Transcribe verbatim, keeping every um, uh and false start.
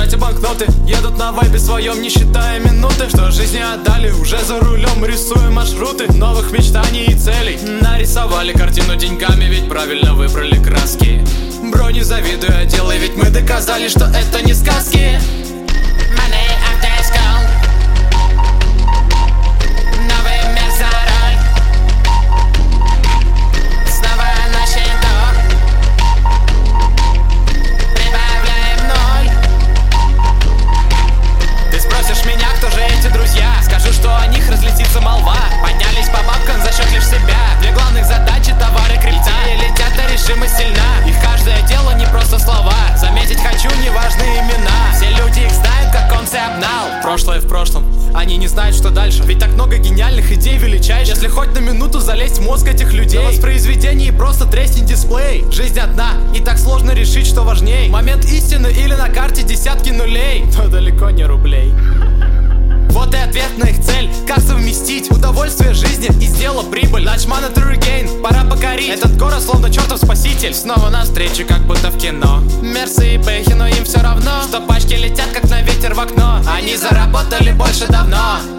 тратя банкноты, едут на вайбе своем, не считая минуты. Что жизни отдали, уже за рулем рисуем маршруты новых мечтаний и целей. Нарисовали картину деньгами, ведь правильно выбрали краски. Бро, не завидуй, а делай, ведь мы доказали, что это не сказки. Money after school. Новый мир за руль. Снова на счету. Прибавляем ноль. Ты спросишь меня, кто же эти друзья? Скажу, что о них разлетится молва. Поднялись по бабкам за счет лишь себя. Две главных задачи, товары, крипта. Идеи летят, а решимость сильна. Их каждое дело не просто слова. Заметить хочу, неважны имена. Все люди их знают, как концы обнал. Прошлое в прошлом, они не знают, что дальше. Ведь так много гениальных идей величайших. Если хоть на минуту залезть в мозг этих людей, на воспроизведении просто треснет дисплей. Жизнь одна, и так сложно решить, что важней. Момент истины или на карте десятки нулей, но далеко не рублей. Вот и ответ на их цель. Как совместить удовольствие жизни и сделать прибыль. Nudge monetary gain, пора покорить этот город, словно чертов спаситель. Снова навстречу, как будто в кино. Мерсы и бэхи, но им все равно, что пачки летят, как на ветер в окно. Они заработали больше давно.